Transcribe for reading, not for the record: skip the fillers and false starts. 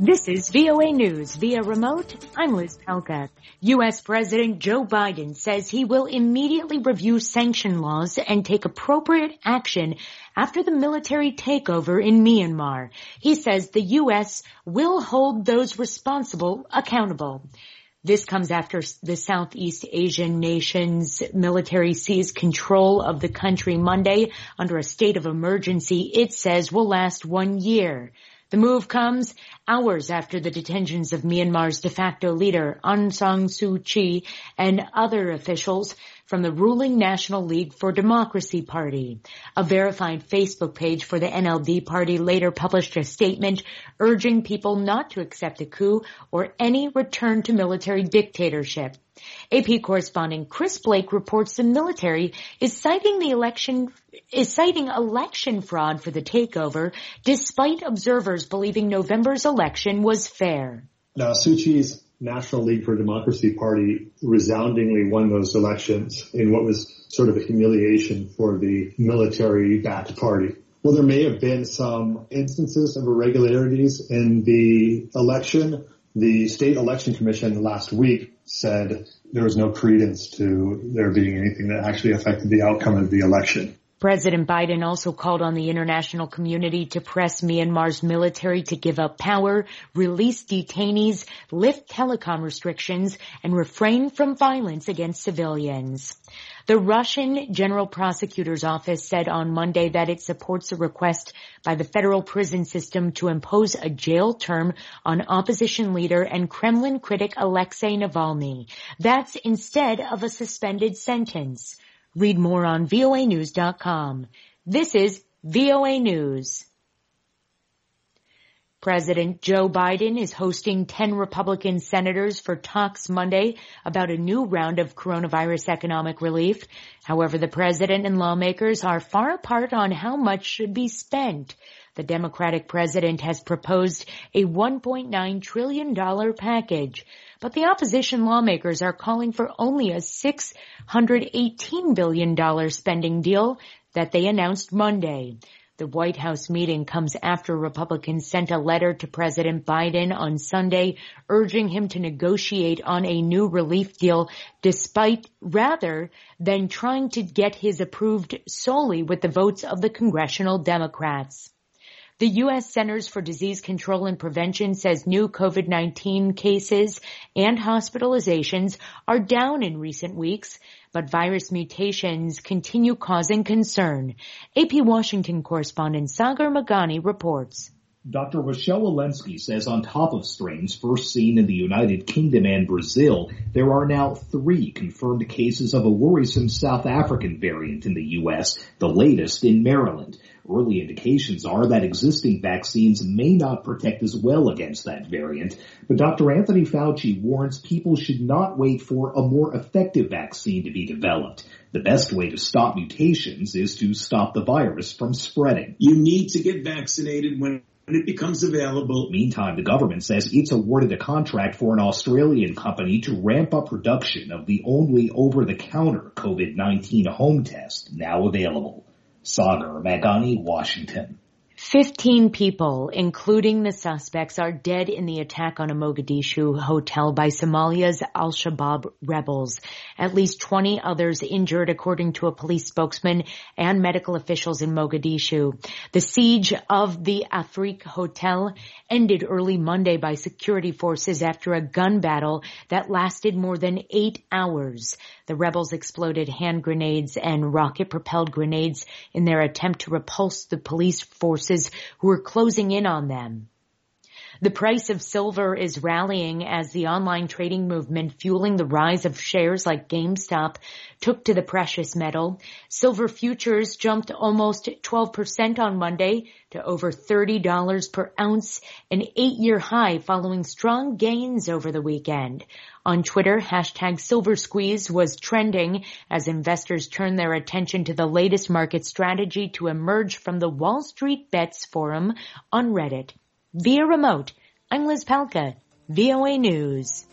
This is VOA News via remote. I'm Liz Pelka. U.S. President Joe Biden says he will immediately review sanction laws and take appropriate action after the military takeover in Myanmar. He says the U.S. will hold those responsible accountable. This comes after the Southeast Asian nation's military seized control of the country Monday under a state of emergency it says will last 1 year. The move comes hours after the detentions of Myanmar's de facto leader Aung San Suu Kyi and other officials from the ruling National League for Democracy Party. A verified Facebook page for the NLD party later published a statement urging people not to accept a coup or any return to military dictatorship. AP correspondent Chris Blake reports the military is citing election fraud for the takeover, despite observers believing November's election was fair. Now, Suu Kyi's National League for Democracy Party resoundingly won those elections in what was sort of a humiliation for the military-backed party. Well, there may have been some instances of irregularities in the election. The State Election Commission last week said there was no credence to there being anything that actually affected the outcome of the election. President Biden also called on the international community to press Myanmar's military to give up power, release detainees, lift telecom restrictions, and refrain from violence against civilians. The Russian General Prosecutor's Office said on Monday that it supports a request by the federal prison system to impose a jail term on opposition leader and Kremlin critic Alexei Navalny. That's instead of a suspended sentence. Read more on voanews.com. This is VOA News. President Joe Biden is hosting 10 Republican senators for talks Monday about a new round of coronavirus economic relief. However, the president and lawmakers are far apart on how much should be spent. The Democratic president has proposed a $1.9 trillion package, but the opposition lawmakers are calling for only a $618 billion spending deal that they announced Monday. The White House meeting comes after Republicans sent a letter to President Biden on Sunday urging him to negotiate on a new relief deal rather than trying to get his approved solely with the votes of the congressional Democrats. The U.S. Centers for Disease Control and Prevention says new COVID-19 cases and hospitalizations are down in recent weeks, but virus mutations continue causing concern. AP Washington correspondent Sagar Meghani reports. Dr. Rochelle Walensky says on top of strains first seen in the United Kingdom and Brazil, there are now 3 confirmed cases of a worrisome South African variant in the U.S., the latest in Maryland. Early indications are that existing vaccines may not protect as well against that variant, but Dr. Anthony Fauci warns people should not wait for a more effective vaccine to be developed. The best way to stop mutations is to stop the virus from spreading. You need to get vaccinated when it becomes available. Meantime, the government says it's awarded a contract for an Australian company to ramp up production of the only over-the-counter COVID-19 home test now available. Sagar Meghani, Washington. 15 people, including the suspects, are dead in the attack on a Mogadishu hotel by Somalia's al-Shabaab rebels. At least 20 others injured, according to a police spokesman and medical officials in Mogadishu. The siege of the Afrique Hotel ended early Monday by security forces after a gun battle that lasted more than 8 hours. The rebels exploded hand grenades and rocket-propelled grenades in their attempt to repulse the police forces who were closing in on them. The price of silver is rallying as the online trading movement fueling the rise of shares like GameStop took to the precious metal. Silver futures jumped almost 12% on Monday to over $30 per ounce, an 8-year high following strong gains over the weekend. On Twitter, #SilverSqueeze was trending as investors turned their attention to the latest market strategy to emerge from the Wall Street Bets forum on Reddit. Via remote, I'm Liz Palka, VOA News.